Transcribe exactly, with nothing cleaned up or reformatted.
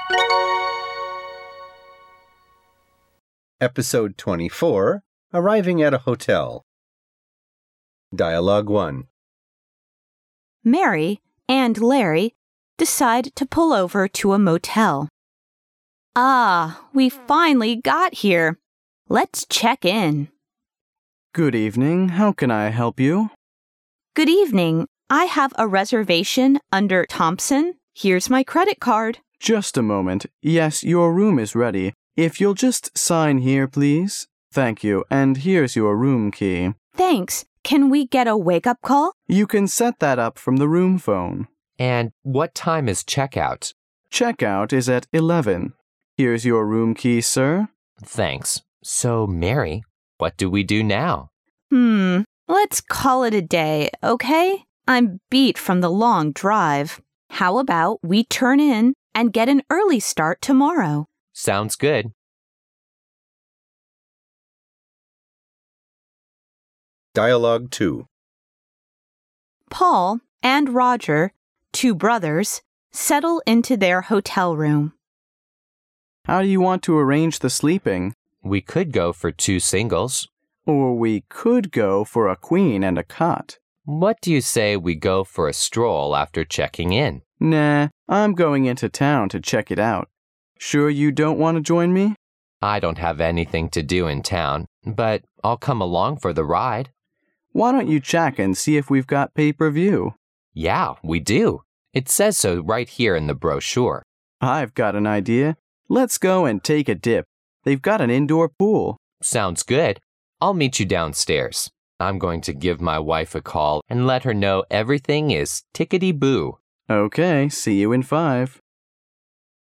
Episode twenty-four, Arriving at a Hotel. Dialogue one. Mary and Larry decide to pull over to a motel. Ah, we finally got here. Let's check in. Good evening. How can I help you? Good evening. I have a reservation under Thompson. Here's my credit card. Just a moment. Yes, your room is ready. If you'll just sign here, please. Thank you. And here's your room key. Thanks. Can we get a wake-up call? You can set that up from the room phone. And what time is checkout? Checkout is at eleven. Here's your room key, sir. Thanks. So, Mary, what do we do now? Hmm, let's call it a day, okay? I'm beat from the long drive. How about we turn in and get an early start tomorrow? Sounds good. Dialogue two. Paul and Roger, two brothers, settle into their hotel room. How do you want to arrange the sleeping? We could go for two singles. Or we could go for a queen and a cot. What do you say we go for a stroll after checking in? Nah, I'm going into town to check it out. Sure you don't want to join me? I don't have anything to do in town, but I'll come along for the ride. Why don't you check and see if we've got pay-per-view? Yeah, we do. It says so right here in the brochure. I've got an idea. Let's go and take a dip. They've got an indoor pool. Sounds good. I'll meet you downstairs. I'm going to give my wife a call and let her know everything is tickety-boo. Okay, see you in five.